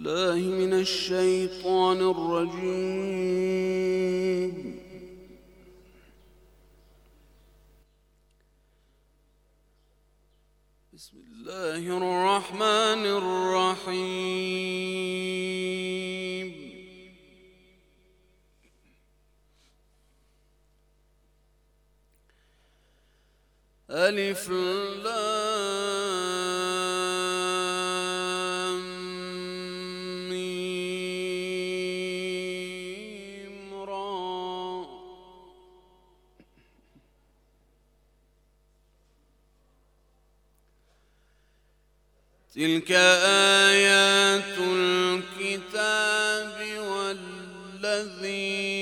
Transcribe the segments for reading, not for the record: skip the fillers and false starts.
بالله من الشيطان الرجيم. بسم الله الرحمن الرحيم. ألف لام ميم را. تلك آيات الكتاب والذي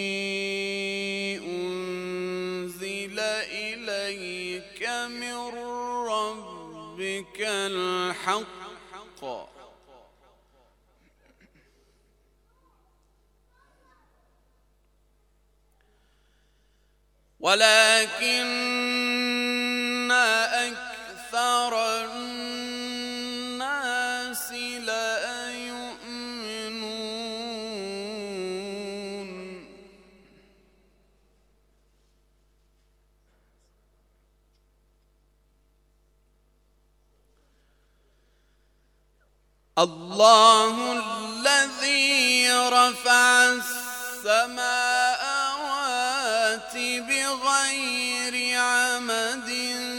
أنزل إليك من ربك الحق ولكن أكثر الناس لا يؤمنون. الله الذي رفع السماوات بغير عمد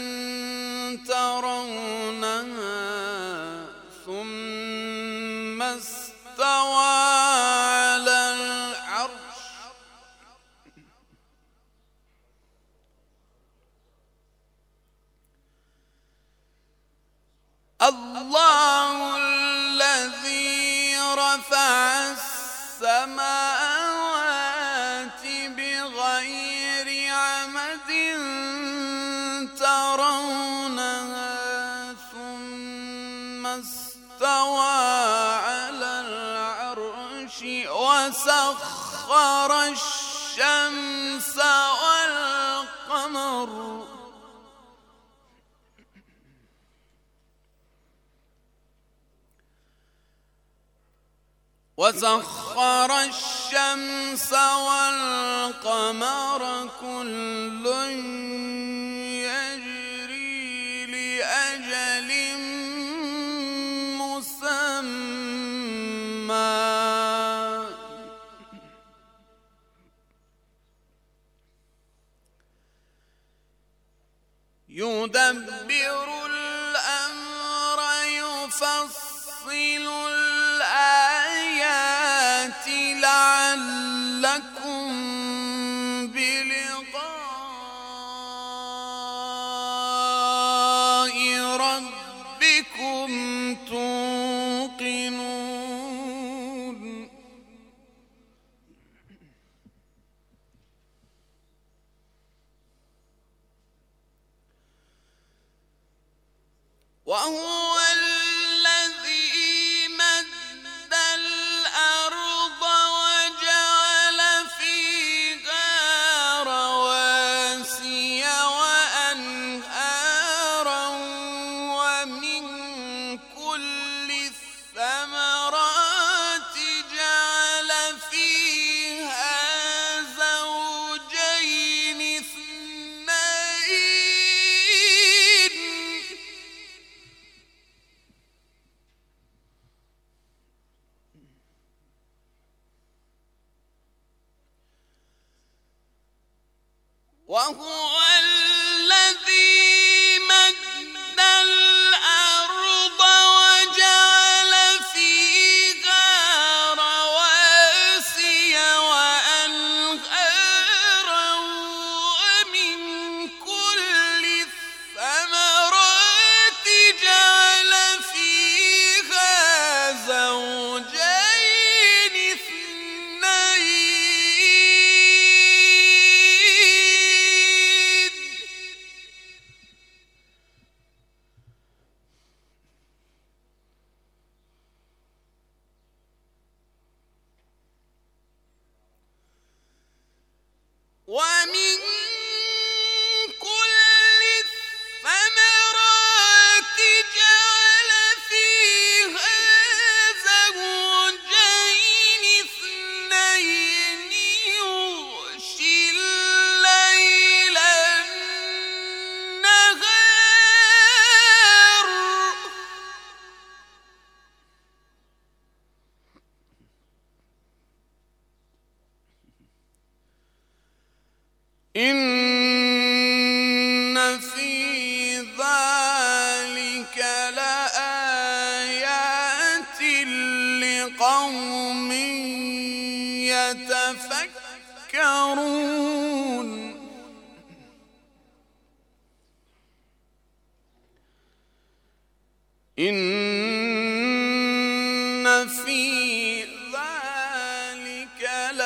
ترونها ثم استوى على العرش. الله الذي رفع السماوات بغير عمد ترونها ثم استوى على العرش وسخر الشمس والقمر كل يجري لأجل مسمى يدبر الأمر يفصل الآيات لعلكم بلقاء ربكم توقنون. وهو الذي مد الأرض وجعل فيها رواسي وأنهارا ومن كل الثمرات جعل فيها زوجين اثنين وهو الذي مد الأرض وجعل فيها رواسي وأنهارا ومن كل الثمرات جعل فيها زوجين اثنين إن في ذلك لآيات لقوم يتفكرون إن في ذلك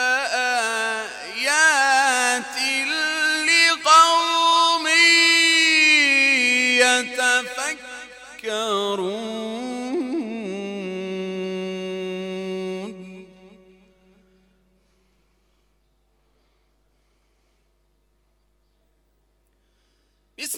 لآيات لقوم يتفكرون بسم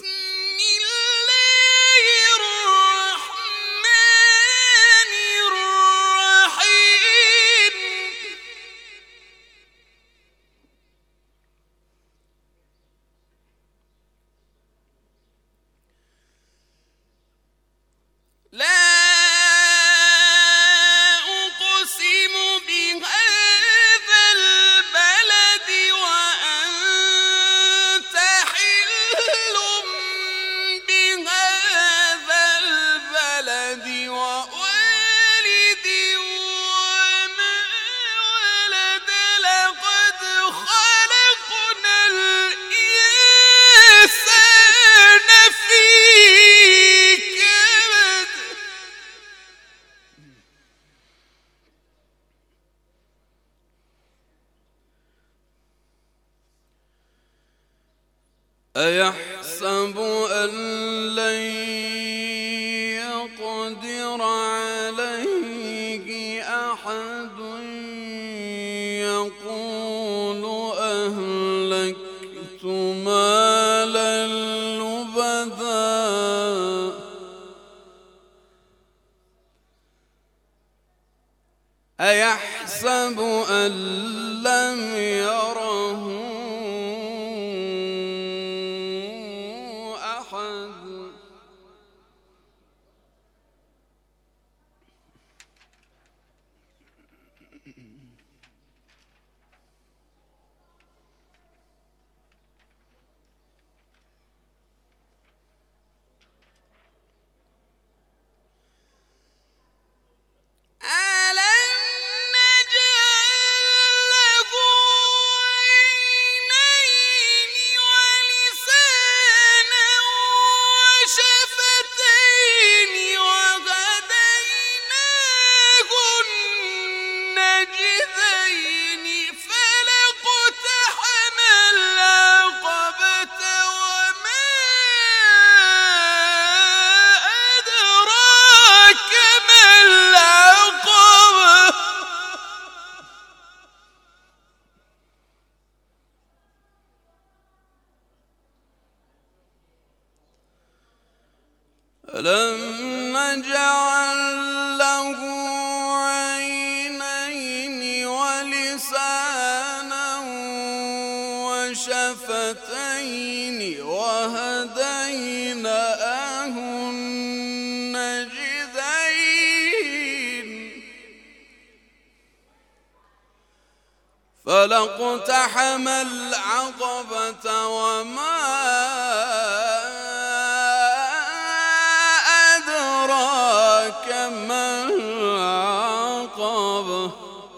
أيحسب أن لن يقدر عليه أحد يقول أهلكت مالا لبدا أيحسب أن لم يره ألم نجعل له عينين ولسانا وشفتين وهديناه النجدين فلا اقتحم العقبة وما ما العقبة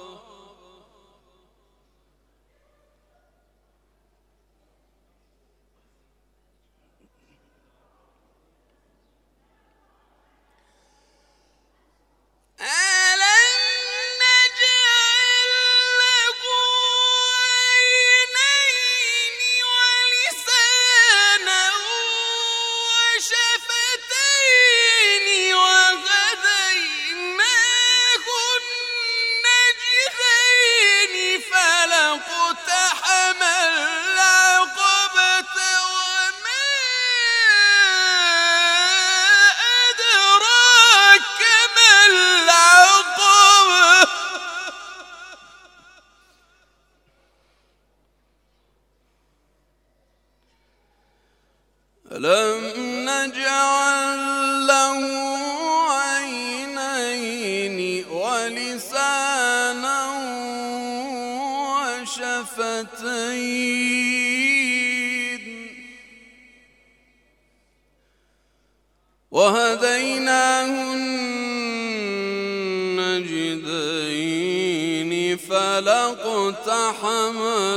ألم نجعل له عينين ولسانا وشفتين النجدين فلاقتحم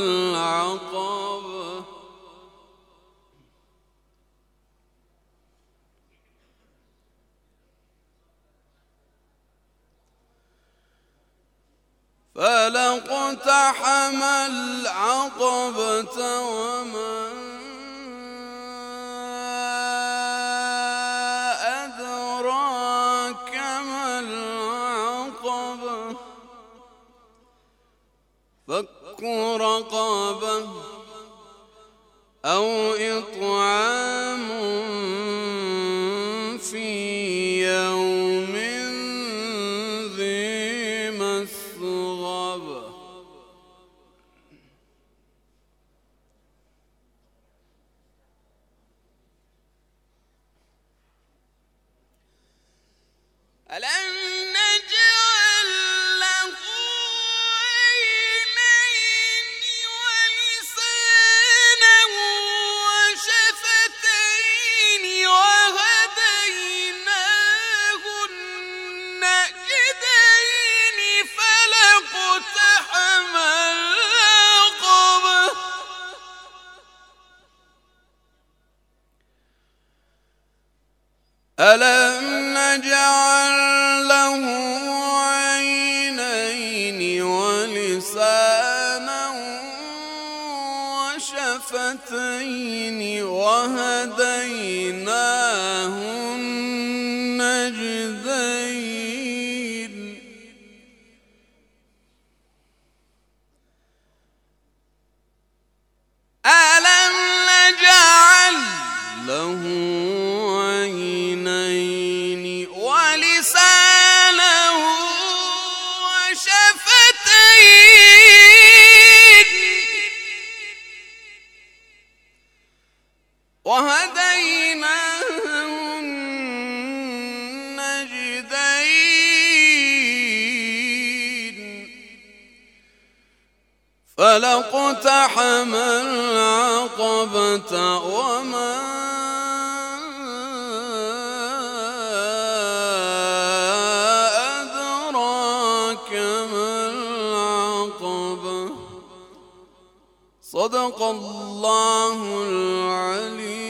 العقبة وما أدراك ما العقبة فك رقبة أو إطعام في يوم ذي مسغبة ألم نجعل له عينين ولسانا وشفتين وهديناه النجدين فلاقتحم العقبة ألم نجعل له عينين ولسانا وشفتين وهديناه النجدين ألم نجعل له عينين ولسانا وشفتين وهديناه النجدين فلاقتحم العقبة وما أدراك ما العقبة صدق الله العلي